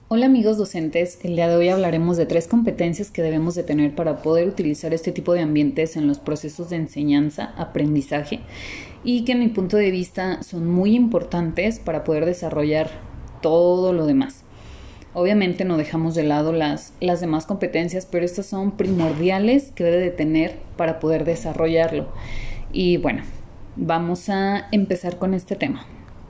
Hola amigos docentes, el día de hoy hablaremos de 3 competencias que debemos de tener para poder utilizar este tipo de ambientes en los procesos de enseñanza, aprendizaje y que en mi punto de vista son muy importantes para poder desarrollar todo lo demás. Obviamente no dejamos de lado las demás competencias, pero estas son primordiales que debe de tener para poder desarrollarlo. Y bueno, vamos a empezar con este tema.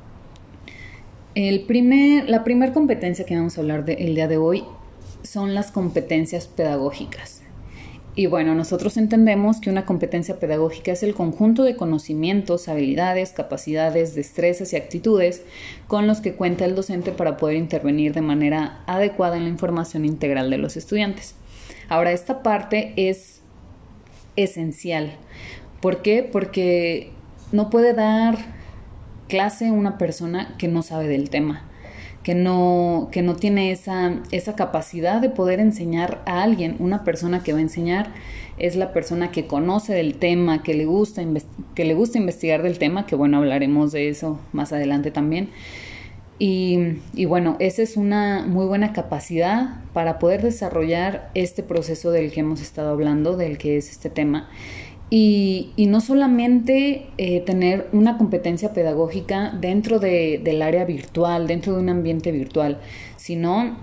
La primera competencia que vamos a hablar el día de hoy son las competencias pedagógicas. Y bueno, nosotros entendemos que una competencia pedagógica es el conjunto de conocimientos, habilidades, capacidades, destrezas y actitudes con los que cuenta el docente para poder intervenir de manera adecuada en la información integral de los estudiantes. Ahora, esta parte es esencial. ¿Por qué? Porque no puede dar clase una persona que no sabe del tema, que no tiene esa capacidad de poder enseñar a alguien. Una persona que va a enseñar es la persona que conoce del tema, que le gusta investigar del tema, que bueno, hablaremos de eso más adelante también. Y bueno, esa es una muy buena capacidad para poder desarrollar este proceso del que hemos estado hablando, del que es este tema. Y no solamente tener una competencia pedagógica dentro del área virtual, dentro de un ambiente virtual, sino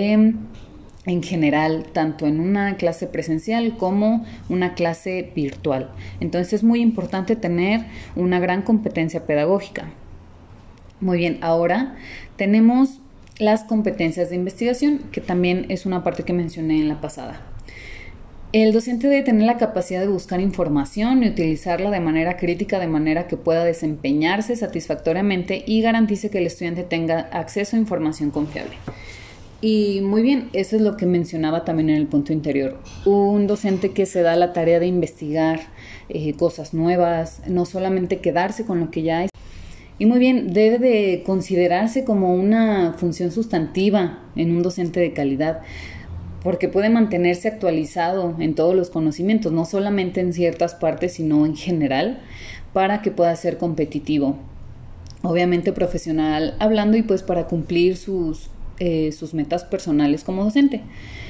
en general, tanto en una clase presencial como una clase virtual. Entonces es muy importante tener una gran competencia pedagógica. Muy bien, ahora tenemos las competencias de investigación, que también es una parte que mencioné en la pasada. El docente debe tener la capacidad de buscar información y utilizarla de manera crítica, de manera que pueda desempeñarse satisfactoriamente y garantice que el estudiante tenga acceso a información confiable. Y muy bien, eso es lo que mencionaba también en el punto interior. Un docente que se da la tarea de investigar cosas nuevas, no solamente quedarse con lo que ya es. Y muy bien, debe de considerarse como una función sustantiva en un docente de calidad, porque puede mantenerse actualizado en todos los conocimientos, no solamente en ciertas partes, sino en general, para que pueda ser competitivo. Obviamente profesional hablando y pues para cumplir sus metas personales como docente.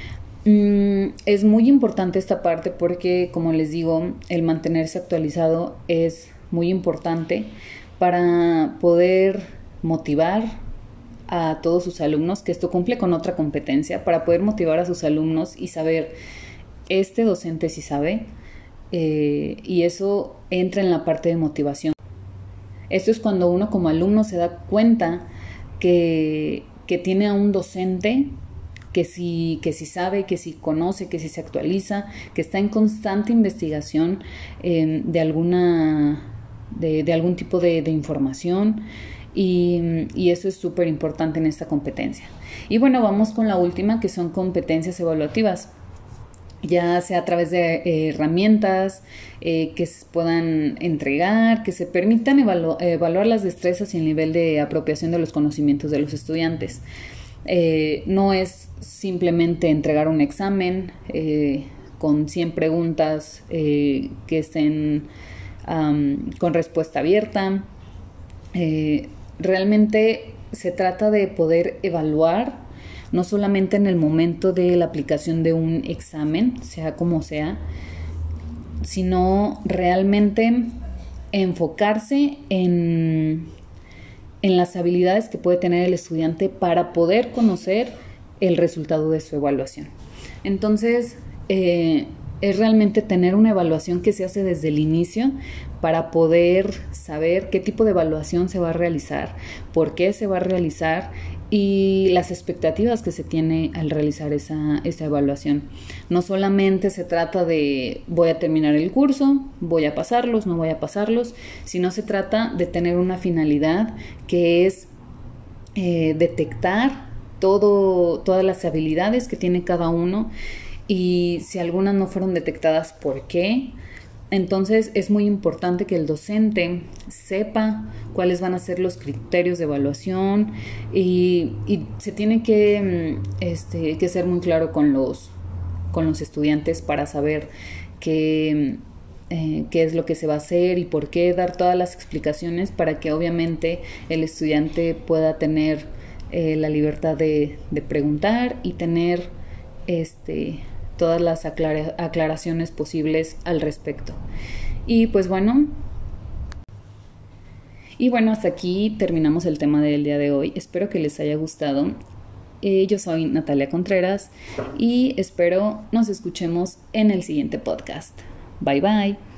Es muy importante esta parte porque, como les digo, el mantenerse actualizado es muy importante para poder motivar a todos sus alumnos, que esto cumple con otra competencia, para poder motivar a sus alumnos y saber, este docente sí sabe, y eso entra en la parte de motivación. Esto es cuando uno como alumno se da cuenta que tiene a un docente que sí sabe, que sí conoce, que sí se actualiza, que está en constante investigación de algún tipo de información. Y eso es súper importante en esta competencia. Y bueno, vamos con la última, que son competencias evaluativas, ya sea a través de herramientas que se puedan entregar, que se permitan evaluar las destrezas y el nivel de apropiación de los conocimientos de los estudiantes. No es simplemente entregar un examen con 100 preguntas que estén con respuesta abierta. Realmente se trata de poder evaluar no solamente en el momento de la aplicación de un examen, sea como sea, sino realmente enfocarse en las habilidades que puede tener el estudiante para poder conocer el resultado de su evaluación. Entonces, es realmente tener una evaluación que se hace desde el inicio para poder saber qué tipo de evaluación se va a realizar, por qué se va a realizar y las expectativas que se tiene al realizar esa evaluación. No solamente se trata de voy a terminar el curso, voy a pasarlos, no voy a pasarlos, sino se trata de tener una finalidad que es detectar todas las habilidades que tiene cada uno, y si algunas no fueron detectadas, ¿por qué? Entonces es muy importante que el docente sepa cuáles van a ser los criterios de evaluación y se tiene que ser muy claro con los estudiantes para saber qué es lo que se va a hacer y por qué, dar todas las explicaciones para que obviamente el estudiante pueda tener la libertad de preguntar y tener todas las aclaraciones posibles al respecto. Y pues bueno, hasta aquí terminamos el tema del día de hoy. Espero que les haya gustado. Yo soy Natalia Contreras y espero nos escuchemos en el siguiente podcast. Bye bye.